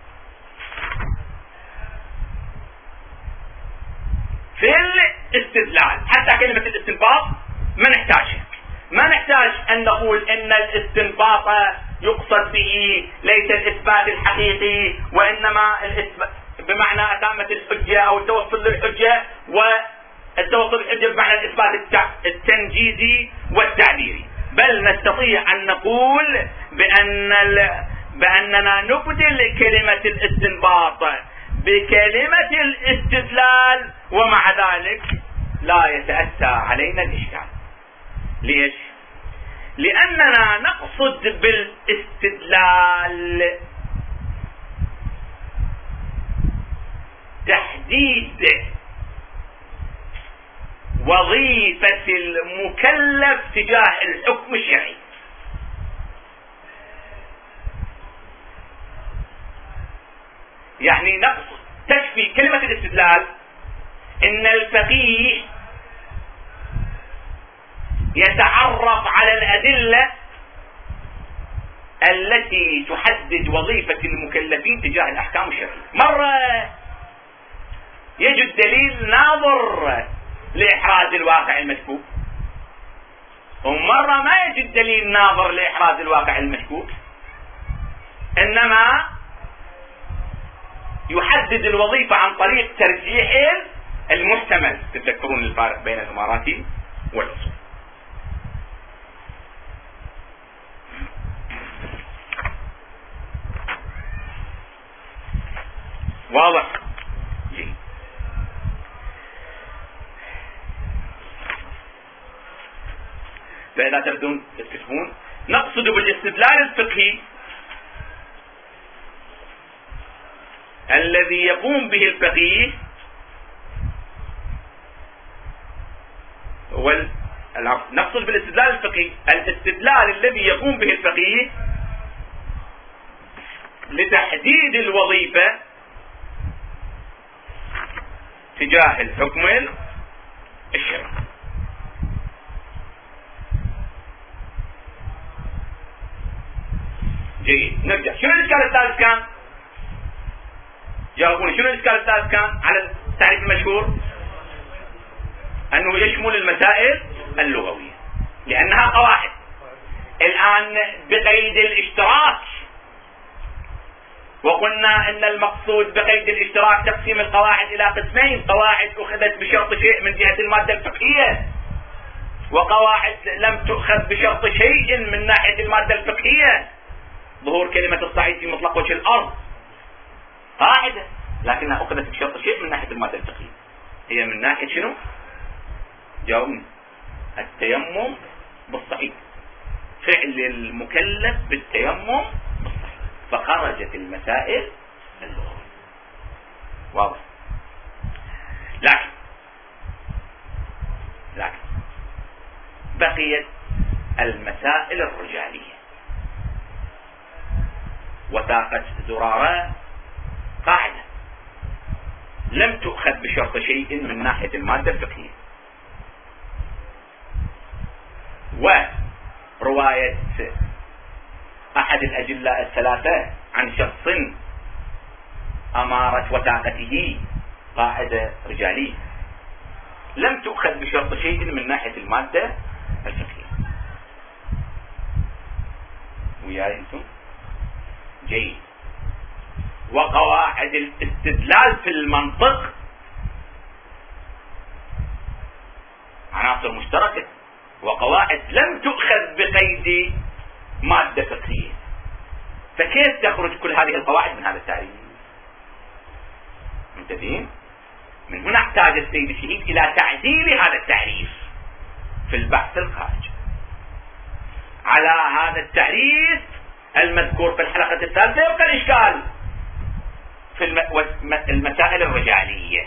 في الاستدلال حتى كلمة الاستنباط ما نحتاجها. ما نحتاج أن نقول أن الاستنباط يقصد به ليس الإثبات الحقيقي، وإنما الإثبات بمعنى أتامة الحجة أو التوصل للحجة، والتوصل للحجة بمعنى الإثبات التنجيزي والتعبيري. بل نستطيع أن نقول بأن بأننا نبدل كلمة الاستنباط بكلمة الاستدلال، ومع ذلك لا يتأتى علينا الإشكال. ليش؟ لأننا نقصد بالاستدلال تحديد وظيفة المكلف تجاه الحكم الشرعي. يعني نقصد تكفي كلمة الاستدلال إن الفقيه يتعرف على الأدلة التي تحدد وظيفة المكلفين تجاه الأحكام الشرعية. مرة يجد دليل ناظر لإحراز الواقع المشكوك، ومرة ما يجد دليل ناظر لإحراز الواقع المشكوك، إنما يحدد الوظيفة عن طريق ترجيح المحتمل. تتذكرون الفارق بين الإماراتي والأصول. واضح؟ جيد. فإذا تبدون تتفقون، نقصد بالاستدلال الفقهي الذي يقوم به الفقيه هو نقصد بالاستدلال الفقهي الاستدلال الذي يقوم به الفقيه لتحديد الوظيفة تجاه الحكم الشرعي. جيد. نرجع. شنو الإشكال الثالث كان؟ جاوبوني. شنو الإشكال الثالث كان على التعريف المشهور؟ أنه يشمل المسائل اللغوية لأنها قواعد. الآن بقيد الاشتراك، وقلنا ان المقصود بقيد الاشتراك تقسيم القواعد الى قسمين: قواعد اخذت بشرط شيء من جهة المادة الفقهية، وقواعد لم تؤخذ بشرط شيء من ناحية المادة الفقهية. ظهور كلمة الصعيد في مطلق وجه الارض قاعدة، لكنها اخذت بشرط شيء من ناحية المادة الفقهية. هي من ناحية شنو؟ جاوبني. التيمم بالصعيد، فعل المكلف بالتيمم بالصعيد، فخرجت المسائل اللغوية. واضح؟ لكن لكن بقيت المسائل الرجالية. وثاقة زرارة قاعدة لم تؤخذ بشرط شيء من ناحية المادة الفقهية. ورواية أحد الأجلاء الثلاثة عن شخص أمارة وثاقته قاعدة رجالية لم تؤخذ بشرط شيء من ناحية المادة الفقهية. وياي انتم؟ جيد. وقواعد الاستدلال في المنطق عناصر مشتركة وقواعد لم تؤخذ بقيد مادة فقهية، فكيف تخرج كل هذه القواعد من هذا التعريف؟ منتبهين؟ من هنا احتاج السيد الشهيد إلى تعديل هذا التعريف في البحث الخارجي على هذا التعريف المذكور في الحلقة الثالثة. يبقى الإشكال في المسائل الرجالية،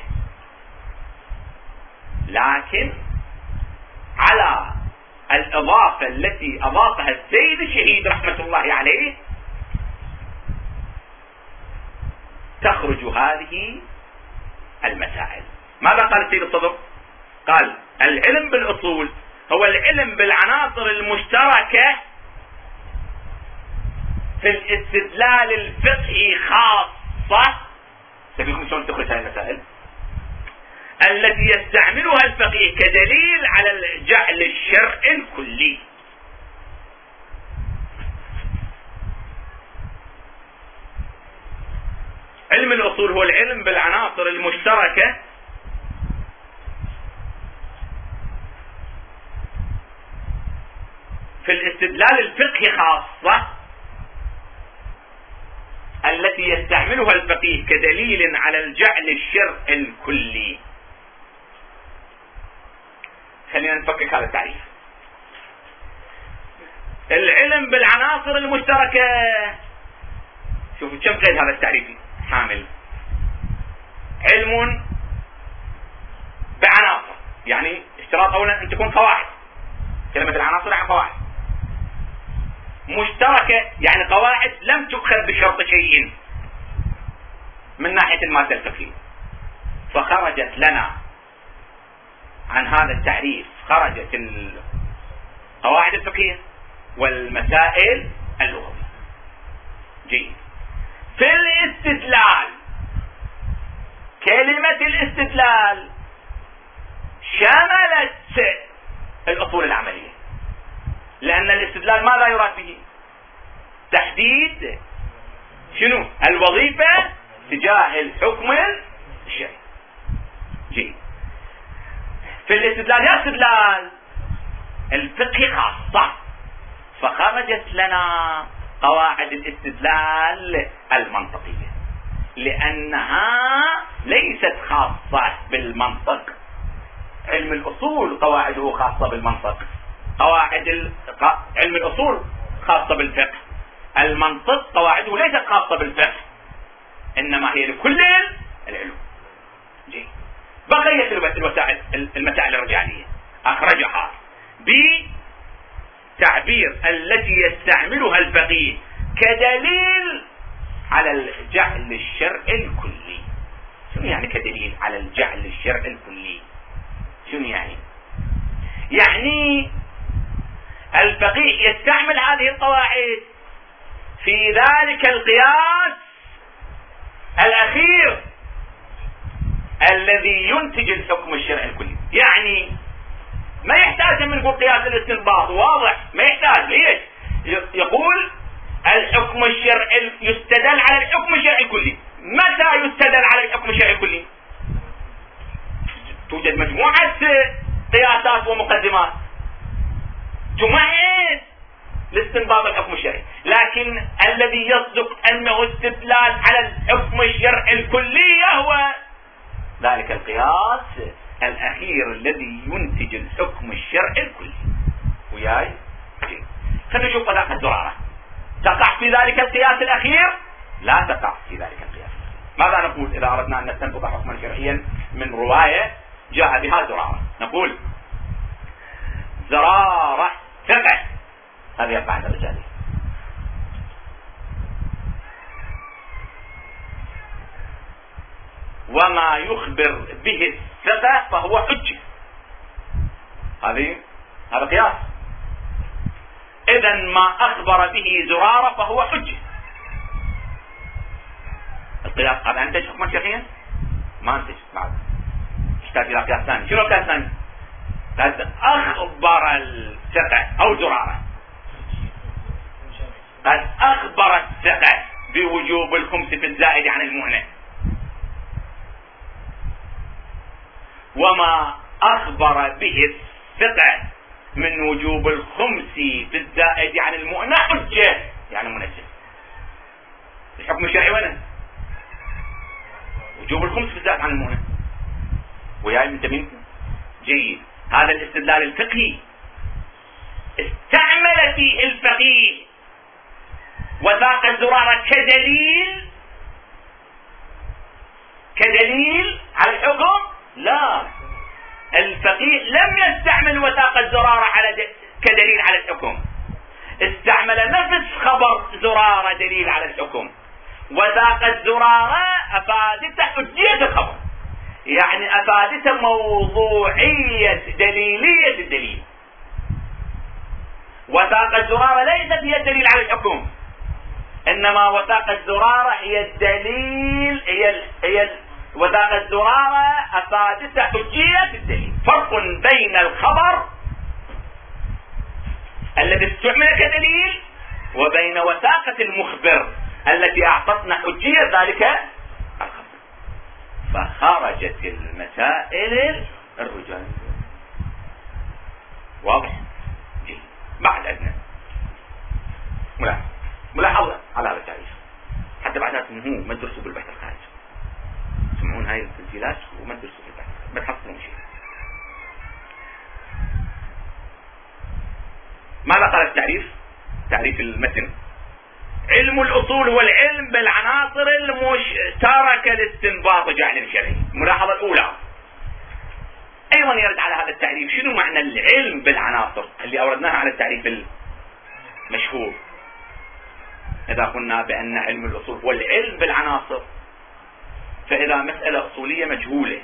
لكن على الإضافة التي أضافها السيد الشهيد رحمة الله عليه تخرج هذه المسائل. ماذا قال السيد الصدر؟ قال العلم بالأصول هو العلم بالعناصر المشتركة في الاستدلال الفقهي خاصة. تبيكم شلون تخرج هذه المسائل التي يستعملها الفقيه كدليل على الجعل الشرعي الكلي. علم الأصول هو العلم بالعناصر المشتركة في الاستدلال الفقهي خاصة التي يستعملها الفقيه كدليل على الجعل الشرعي الكلي. خلينا نفكك هذا التعريف. العلم بالعناصر المشتركة، شوفوا كم قيد هذا التعريف حامل. علم بعناصر، يعني اشتراط اولا ان تكون قواعد، كلمة العناصر يعني قواعد مشتركة، يعني قواعد لم تؤخذ بشرط شيء من ناحية المادة الفقهية. فخرجت لنا عن هذا التعريف خرجت القواعد الفقهية والمسائل اللغوية. جيد. في الاستدلال، كلمة الاستدلال شملت الأصول العملية، لأن الاستدلال ماذا يراد به؟ تحديد شنو؟ الوظيفة تجاه الحكم الشرعي. جيد. في الاستدلال يا استدلال الفقه خاصة، فخرجت لنا قواعد الاستدلال المنطقية لأنها ليست خاصة بالمنطق. علم الأصول قواعده خاصة بالمنطق، قواعد ال... علم الأصول خاصة بالفقه. المنطق قواعده ليست خاصة بالفقه، إنما هي لكل العلوم. جيد. بقية الوسائل المسائل الرجالية أخرجها بتعبير التي يستعملها الفقيه كدليل على الجعل الشرعي الكلي. شنو يعني كدليل على الجعل الشرعي الكلي؟ شنو يعني؟ يعني الفقيه يستعمل هذه القواعد في ذلك القياس الأخير الذي ينتج الحكم الشرعي الكلي. يعني ما يحتاج من نقول قياس الاستنباط، واضح ما يحتاج. ليش؟ يقول الحكم الشرعي يستدل على الحكم الشرعي الكلي. متى يستدل على الحكم الشرعي الكلي؟ توجد مجموعة قياسات ومقدمات تمهد لاستنباط الحكم الشرعي، لكن الذي يصدق انه استدلال على الحكم الشرعي الكلي هو ذلك القياس الاخير الذي ينتج الحكم الشرعي الكلي. وياي؟ خلينا نشوف طلاقة الزرارة. تقع في ذلك القياس الاخير؟ لا تقع في ذلك القياس. ماذا نقول اذا اردنا ان نستنبط حكما شرعيا من رواية جاء بها زرارة؟ نقول زرارة ثقة، هذه القاعدة الرجالية. وما يخبر به الثقة فهو حجة. هذه هذا قياس. إذن ما أخبر به زرارة فهو حجة. القياس هذا أنتج حكما شرعيا؟ ما أنتج بعد، يحتاج إلى قياس ثاني. شنو القياس الثاني؟ قد أخبر الثقة أو زرارة، قد أخبر الثقة بوجوب الخمس في الزائد عن المؤنث، وما أخبر به الثقة من وجوب الخمس في الزائد عن المؤنث حجة، يعني منجم. الحكم الشرعي وين؟ وجوب الخمس في الزائد عن المؤنث. وياي منتبهين؟ جيد. هذا الاستدلال الفقهي استعمل فيه الفقيه وثاق الزرارة كدليل كدليل على الحكم؟ لا، الفقيه لم يستعمل وثاق الزرارة على كدليل على الحكم، استعمل نفس خبر زرارة دليل على الحكم. وثاق الزرارة أفادت حجية الخبر، يعني أفادت موضوعية دليلية الدليل. وثاق الزرارة ليست هي الدليل على الحكم، إنما وثاق الزرارة هي الدليل، هي ال هي ال وثاق الزرارة أفادت حجية الدليل. فرق بين الخبر الذي استعمل كدليل وبين وثاقة المخبر التي أعطتنا حجية ذلك الخبر. فخرجت المسائل الرجال. واضح؟ جيد. بعد أدنى ملاحظة ملاحظة على هذا التعريف حتى بعد ذلك هو ما تدرسوا بالبحث الخارجي. تسمعون هاي التسجيلات وما تدرسوا بالبحث، ما تحصلون شيء. ماذا قال التعريف؟ تعريف المتن: علم الأصول هو العلم بالعناصر المشتركة لاستنباط جعل الشرعي. الملاحظة الأولى أيضا يرد على هذا التعريف. شنو معنى العلم بالعناصر اللي أوردناها على التعريف المشهور؟ إذا قلنا بأن علم الأصول هو العلم بالعناصر، فإذا مسألة أصولية مجهولة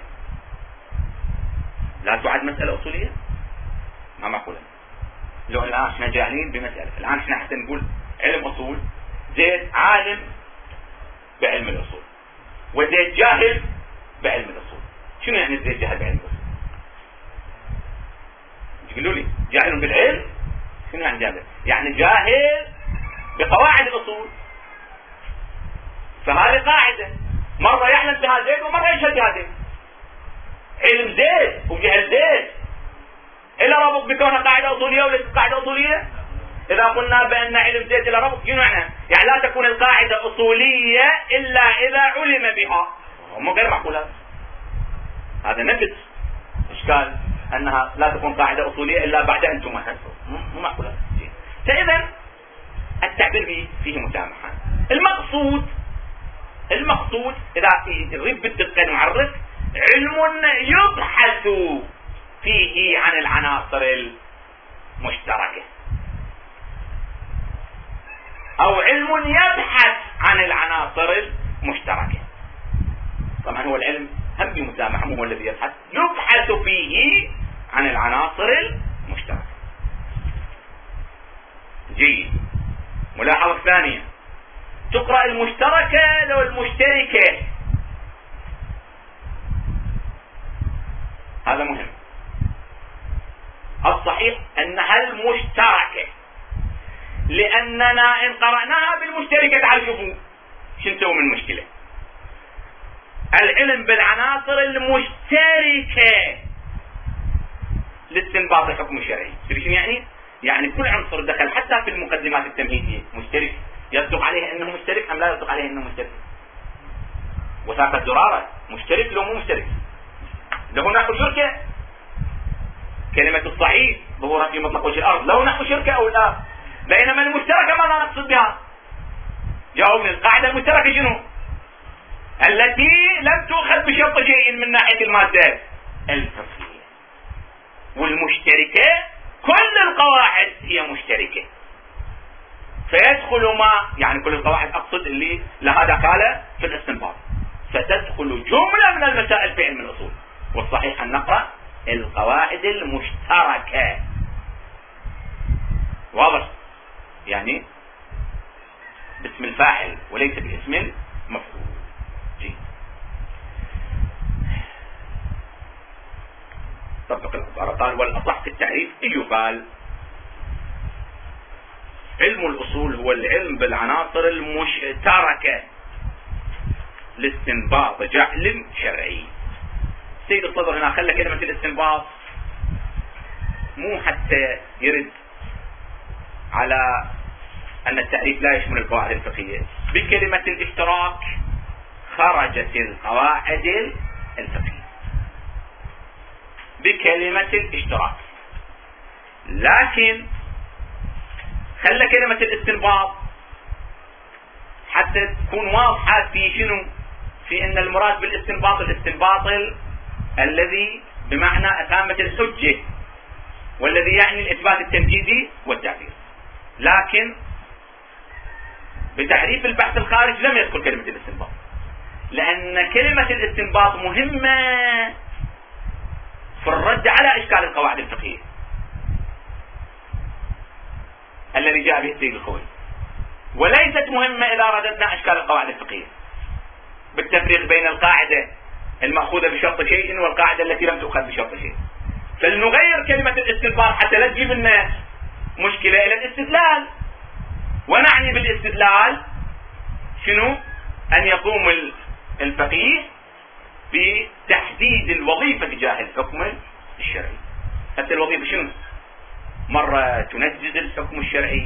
لا تعد مسألة أصولية؟ ما معقولة. لو الآن احنا جاهلين بمسألة، الآن احنا حتى نقول علم أصول، زيد عالم بعلم الأصول وزيد جاهل بعلم الأصول. شنو يعني زيد جاهل بعلم الأصول؟ تقولوا لي جاهل بالعلم، شنو يعني جاهل؟ يعني جاهل بقواعد الأصول. فهذه قاعدة، مرة يعلم بها زيد ومرة يشهد بها زيد. علم زيد وجهل زيد إلى ربط بكونها قاعدة أصولية وليست قاعدة أصولية؟ إذا قلنا بأن علم زيد إلى ربط، شنو معنى؟ يعني لا تكون القاعدة أصولية إلا إذا علم بها. هم غير معقولات. هذا نفس إشكال أنها لا تكون قاعدة أصولية إلا بعد أن تمهد. مو معقولات. فإذا التعبير به فيه مسامحة. المقصود المقصود إذا نريد بالدقة نعرف: علم يبحث فيه عن العناصر المشتركة، أو علم يبحث عن العناصر المشتركة. طبعا هو العلم هم بمسامحة، هو الذي يبحث يبحث فيه عن العناصر المشتركة. جيد. ملاحظة ثانية: تقرأ المشتركة لو المشتركة. هذا مهم. الصحيح أنها المشتركة، لأننا إن قرأناها بالمشتركة تعال شوفوا شو نسوي من المشكلة. العلم بالعناصر المشتركة لاستنباط الحكم الشرعي. شو يعني؟ يعني كل عنصر دخل حتى في المقدمات التمهيدية مشترك، يصدق عليه أنه مشترك أم لا يصدق عليه أنه مشترك؟ وثاق الزرارة مشترك لو مو مشترك؟ له نحو شركة. كلمة الصحيح ظهورها في مطلق وجه الأرض له نحو شركة أو لا؟ بينما المشتركة ماذا نقصد بها؟ جاوبني. القاعدة المشتركة شنو؟ التي لم تؤخذ بشرط شيء من ناحية المادة الفقهية. والمشتركة كل القواعد هي مشتركة، فيدخل ما يعني كل القواعد أقصد اللي لها دخالة في الاستنباط، فتدخل جملة من المسائل في علم الأصول. والصحيح أن نقرأ القواعد المشتركة. واضح؟ يعني باسم الفاعل وليس باسم المفعول. جيد. طبق العبارة. قال: والأصح في التعريف أن يقال علم الأصول هو العلم بالعناصر المشتركة لاستنباط جعل شرعي. سيد الصدر هنا خلى كلمة الاستنباط مو حتى يرد على أن التعريف لا يشمل القواعد الفقهية. بكلمة الاشتراك خرجت القواعد الفقهية بكلمة الاشتراك، لكن خلى كلمة الاستنباط حتى تكون واضحة في شنو؟ في أن المراد بالاستنباط الاستنباط الذي بمعنى إقامة الحجة، والذي يعني الإثبات التنفيذي والتعبير. لكن بتعريف البحث الخارج لم يذكر كلمة الاستنباط، لأن كلمة الاستنباط مهمة في الرد على إشكال القواعد الفقهية الذي جاء به السيد الخوئي، وليست مهمة إذا رددنا أشكال القواعد الفقهية بالتفريق بين القاعدة المأخوذة بشرط شيء والقاعدة التي لم تؤخذ بشرط شيء. فلنغير كلمة الاستنباط حتى لا تجيب لنا مشكلة إلى الاستدلال. ونعني بالاستدلال شنو؟ أن يقوم الفقيه بتحديد الوظيفة تجاه الحكم الشرعي. حتى الوظيفة شنو؟ مرة تنجز الحكم الشرعي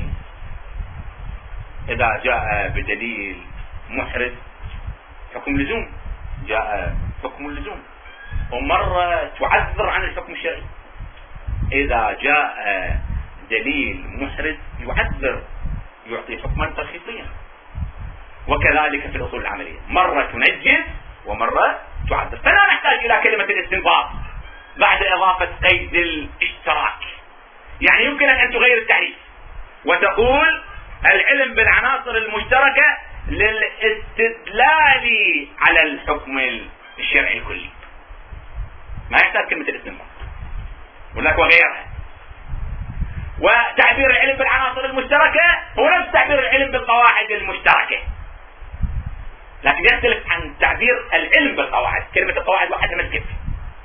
إذا جاء بدليل محرز حكم لزوم، جاء حكم اللزوم. ومرة تعذر عن الحكم الشرعي إذا جاء دليل محرز يعذر، يعطي حكما ترخيصيا. وكذلك في الأصول العملية مرة تنجز ومرة تعذر. فلا نحتاج إلى كلمة الاستنباط بعد إضافة قيد الاشتراك. يعني يمكن أن تغير التعريف وتقول العلم بالعناصر المشتركة للاستدلال على الحكم الشرعي الكلي، ما يحتاج كلمة الاستنباط ولك وغيرها. وتعبير العلم بالعناصر المشتركة هو نفس تعبير العلم بالقواعد المشتركة، لكن يختلف عن تعبير العلم بالقواعد. كلمة القواعد واحدة ما تكفي.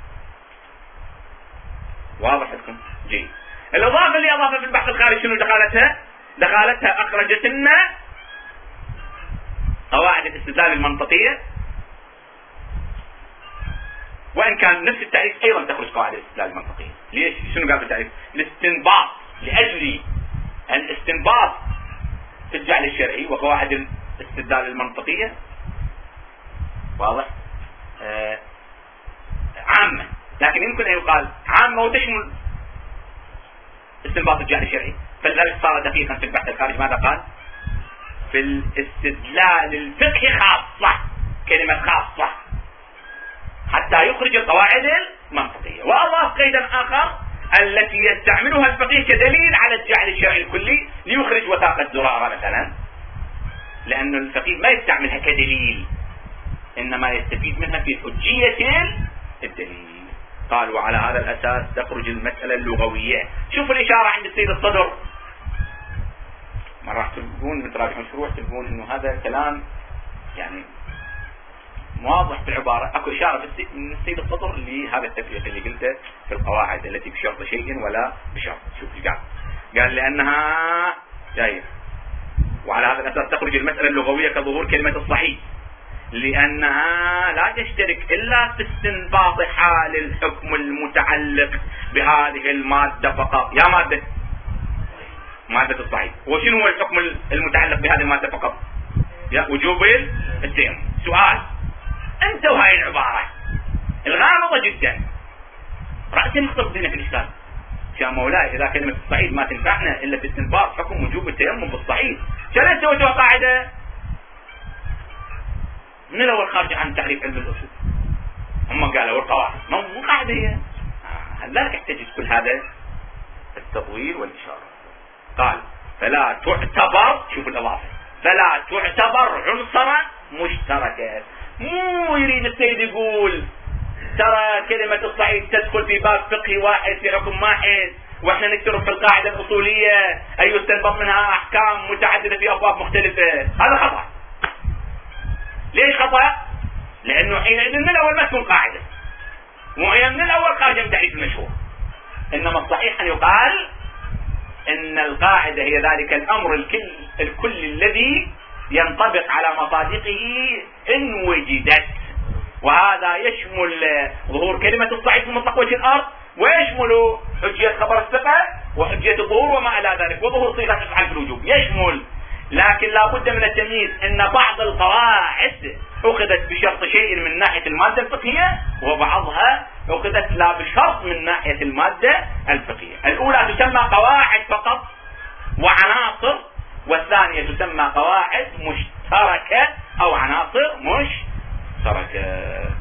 واضح لكم؟ جيد. الإضافة اللي أضافها في البحث الخارجي شنو دخلتها؟ دخلتها أخرجت لنا قواعد الاستدلال المنطقية، وإن كان نفس التعريف أيضا تخرج قواعد الاستدلال المنطقية. ليش؟ شنو قال في التعريف؟ الاستنباط، لأجل الاستنباط في الجعل الشرعي وقواعد الاستدلال المنطقية واضح آه عامة، لكن يمكن أن يقال عامة وتشمل استنباط الجعل الشرعي. فلذلك صار دقيقا في البحث الخارجي. ماذا قال؟ في الاستدلال الفقهي خاصة، كلمة خاصة، حتى يخرج القواعد المنطقية. وأضاف قيدا آخر التي يستعملها الفقيه كدليل على الجعل الشرعي الكلي ليخرج وثاقة زرارة مثلا، لأن الفقيه ما يستعملها كدليل، إنما يستفيد منها في حجية الدليل. قال وعلى هذا الأساس تخرج المسألة اللغوية. شوفوا الإشارة عند السيد الصدر، ما راح تلقون متراجعون شروح تلقون إنه هذا كلام يعني واضح في العبارة. اكو إشارة من السيد الصدر لهذا التفريق اللي قلته في القواعد التي بشرط شيء ولا بشرط. شوف ايش قال؟ قال لأنها جاية وعلى هذا الأساس تخرج المسألة اللغوية كظهور كلمة الصحيح، لأنها لا تشترك إلا في استنباط حال الحكم المتعلق بهذه المادة فقط. يا مادة مادة الصحيح. وشنو هو الحكم المتعلق بهذه المادة فقط؟ يا وجوب التيمم. سؤال، أنت وهاي العبارة الغامضة جدا رأسا مختصين في الإشكال. يا مولاي إذا كلمة الصعيد ما تنفعنا إلا في استنباط حكم وجوب التيمم بالصعيد، شلون سويتوا قاعدة من الأول خارج عن تعريف علم الأصول؟ هم قالوا القواعد مو قاعدة هي. لذلك احتجت كل هذا التطويل والإشارة. قال فلا تعتبر، شوف الإضافة، فلا تعتبر عنصرا مشتركا. مو يريد السيد يقول ترى كلمة الصعيد تدخل في باب فقهي واحد في حكم واحد، واحنا نكترب في القاعدة الأصولية أي يستنبط منها أحكام متعددة في أبواب مختلفة. هذا خطأ. ليش خطأ؟ لأنه حينئذ من الأول ما تكون قاعدة، وهي من الأول خارجة من تعريف المشهور. إنما الصحيح أن يقال ان القاعدة هي ذلك الامر الكل, الكل الذي ينطبق على مصادقه ان وجدت، وهذا يشمل ظهور كلمة الصعيد في مطلق وجه الارض، ويشمل حجية خبر الثقة وحجية الظهور وما الى ذلك، وظهور صيغة تفعل في الوجوب يشمل. لكن لا بد من التمييز ان بعض القواعد اخذت بشرط شيء من ناحية المادة الفقهية، وبعضها اخذت لا بشرط من ناحية المادة الفقهية. الاولى تسمى قواعد فقط وعناصر، والثانية تسمى قواعد مشتركة او عناصر مشتركة.